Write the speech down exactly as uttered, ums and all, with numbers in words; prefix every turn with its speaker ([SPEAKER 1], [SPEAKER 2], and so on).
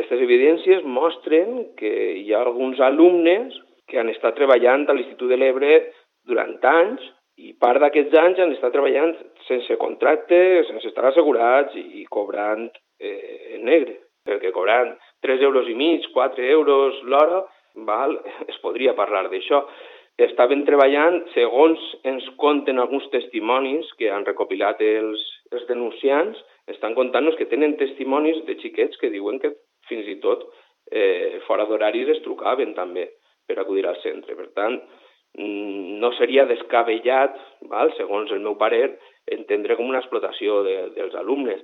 [SPEAKER 1] aquestes evidències mostren que hi ha alguns alumnes que han estat treballant a l'Institut de l'Ebre durant anys i part d'aquests anys han estat treballant sense contracte, sense estar assegurats i cobrant eh, en negre. Perquè cobrant tres euros i mig, quatre euros l'hora, val, es podria parlar d'això. Estaven treballant, segons ens conten alguns testimonis que han recopilat els, els denunciants, estan contant-nos que tenen testimonis de xiquets que diuen que fins i tot eh, fora d'horaris es trucaven també per acudir al centre. Per tant, no seria descabellat, val, segons el meu parer, entendre com una explotació de, dels alumnes.